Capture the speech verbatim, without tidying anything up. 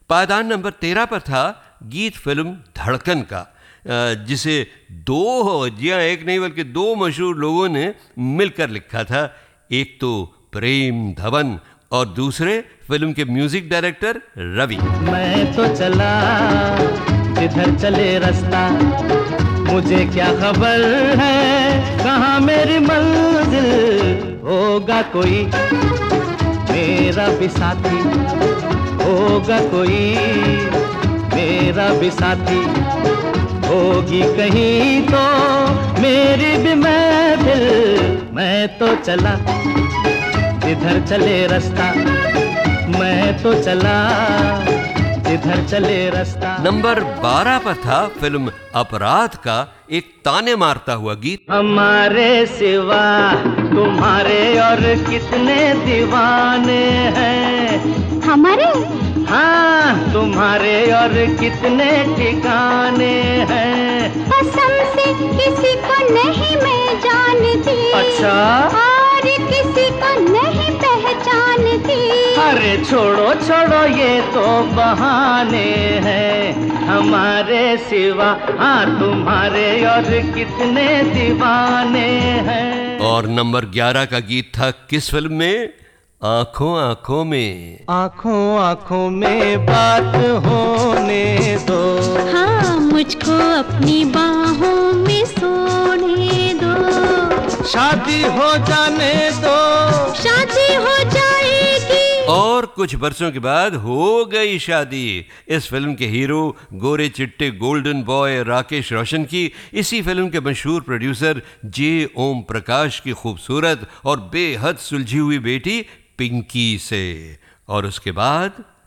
पायदान नंबर तेरह पर था गीत फिल्म धड़कन का, जिसे दो जी हाँ एक नहीं बल्कि दो मशहूर लोगों ने मिलकर लिखा था। एक तो प्रेम धवन और दूसरे फिल्म के म्यूजिक डायरेक्टर रवि। मैं तो चला जिधर चले रास्ता, मुझे क्या खबर है कहाँ मेरी मंजिल। होगा कोई मेरा भी साथी, होगा कोई मेरा भी साथी, होगी कहीं तो मेरी भी महफिल। मैं तो चला जिधर चले रास्ता, मैं तो चला जिधर चले रास्ता। नंबर बारह पर था फिल्म अपराध का एक ताने मारता हुआ गीत। हमारे सिवा तुम्हारे और कितने दीवाने हैं, हमारे हाँ तुम्हारे और कितने ठिकाने हैं। कसम से किसी को नहीं मैं जानती, अच्छा और किसी को नहीं पहचानती। अरे छोड़ो छोड़ो ये तो बहाने हैं, हमारे सिवा हाँ तुम्हारे और कितने दीवाने हैं। और नंबर ग्यारह का गीत था किस फिल्म में? आंखों आंखों में। आंखों आंखों में बात होने दो, हाँ मुझको अपनी बाहों में सोने दो। शादी हो जाने दो, शादी हो जाएगी। और कुछ बरसों के बाद हो गई शादी। इस फिल्म के हीरो गोरे चिट्टे गोल्डन बॉय राकेश रोशन की इसी फिल्म के मशहूर प्रोड्यूसर जे ओम प्रकाश की खूबसूरत और बेहद सुलझी हुई बेटी पिंकी से। और उसके बाद